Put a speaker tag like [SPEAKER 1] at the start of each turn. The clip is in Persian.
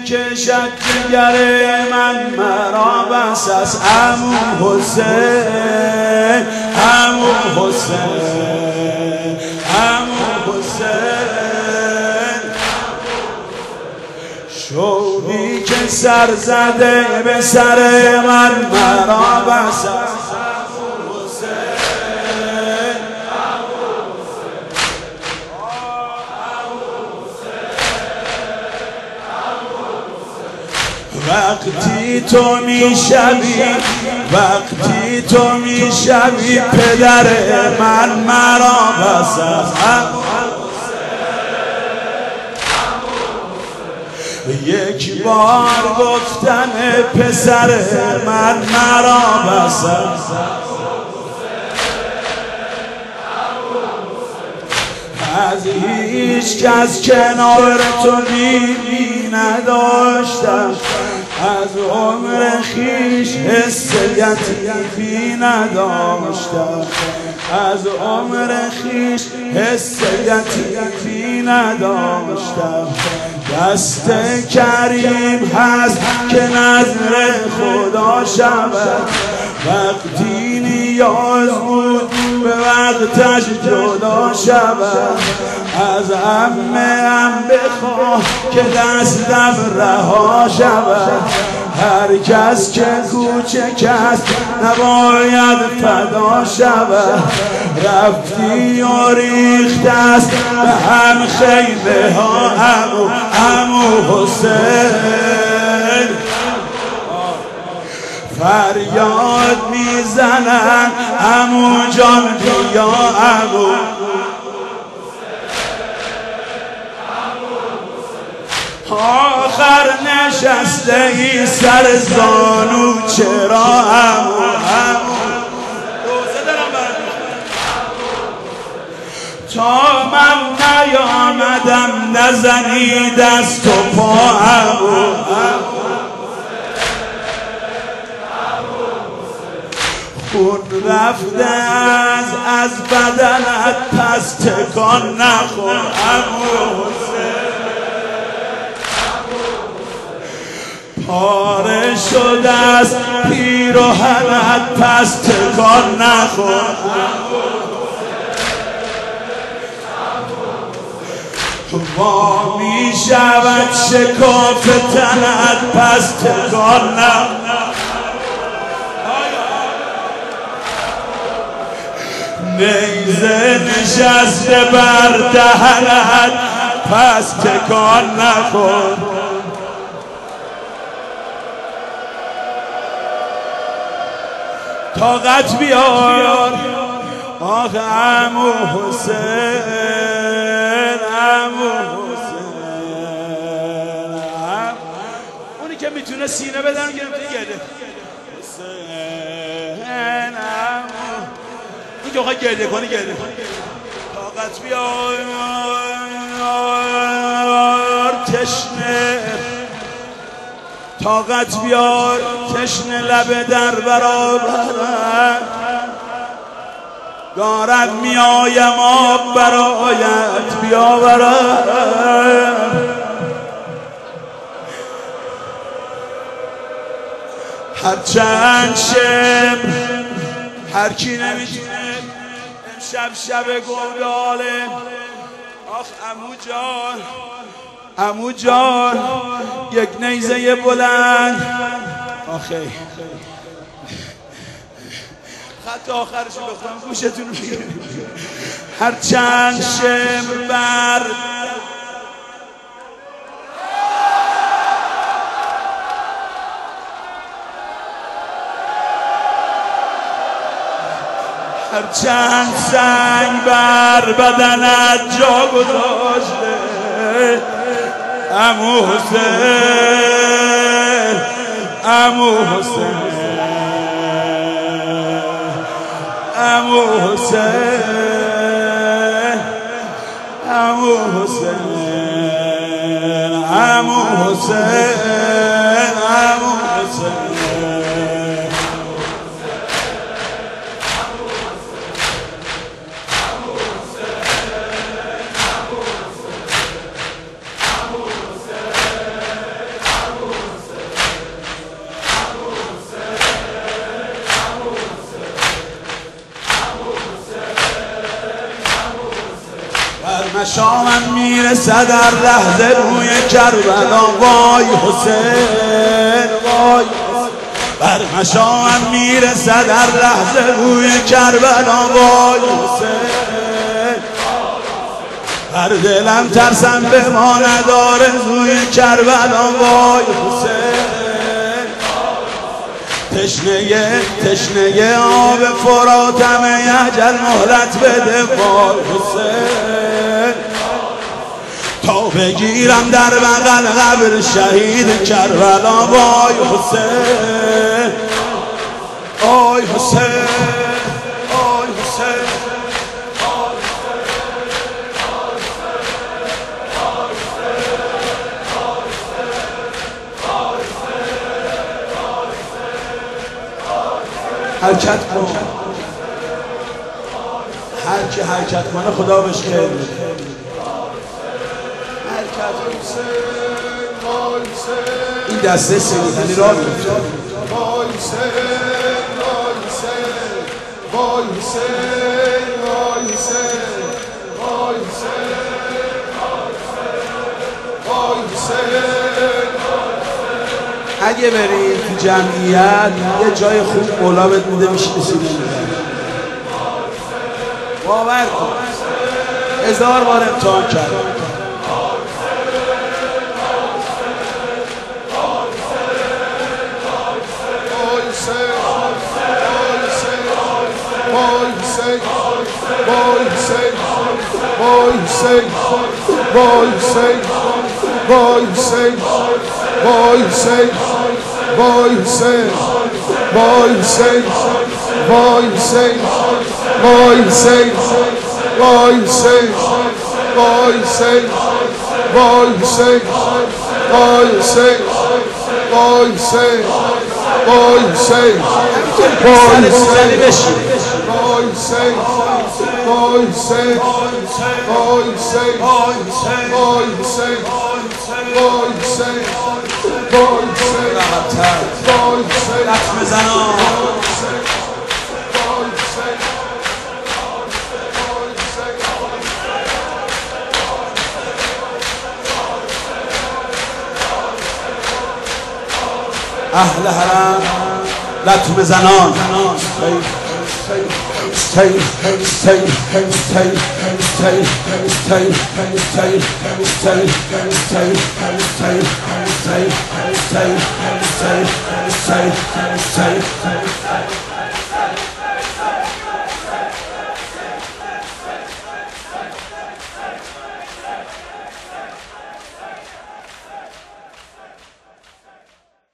[SPEAKER 1] کشد جگر من مرا بس از عمو حسین عمو حسین عمو حسین شوقی که سر زده به سر من مرا بس از وقتی تو میشوی پدر من مرا بس از یک بار گفتن پسر من مرا بس از هیچ کس کنار تو نیمی نداشتم از عمر خیش حس یتیمی نداشتم از عمر خیش حس یتیمی نداشتم دست کریم هست که نظر خدا شود وقتی نیاز بود به وقتش جدا شود از عمه بخواه که دستم رها شود هر کس که کوچک است نباید فدا شود رفتی و ریخت است به هم خیمه ها عمو حسین فریاد میزنن عمو جان بیا عمو آخر نشسته ای سر زانو چرا عمو تا من نیامدم نزنی دست و پا عمو خون رفته از بدنت پس تکان نخور عمو پاره شده از پیراهنت پس تکان نخور وا می شود شکاف تنت پس تکان نخور نیزه نشسته بر دهنت پس تکان نخور طاقت بیار آخ عمو حسین عمو حسین اونی که میتونه سینه بدن گرفته گرده حسین عمو اون که آخواه گرده کنی گرده طاقت بیار تشنه طاقت بیار تشنه لب در برابرم دارد میایم آب برایت بیاورم هرچند شب هر کی نمیتونه امشب شب گوداله آخ عمو جان عمو جان یک نیزه بلند آخه خط آخرش بخونم گوشتون رو بگیرم هرچند شمر بر هرچند سنگ بر بدنت جا گذاشته عمو حسین عمو حسین عمو حسین عمو حسین عمو حسین عمو حسین مشامم میرسه در لحظه روی کربلا وای حسین وای بر مشامم میرسه در لحظه روی کربلا وای حسین بر دلم ترسم به ما نداره روی کربلا وای حسین تشنه آب فراتم اجل مهلت بده وای حسین تا بگیرم در بغل قبر شهید کربلا وای حسین آی حسین آی حسین حرکت کن هر کی حرکت کنه خدا بهش خیر میده این دسته سیدنی را میفته اگه بری تو جمعیت یه جای خوب مولا بهت میده میشینی سیدنی باور کن 1000 بار امتحان کردم اهل حرم لطمه زنان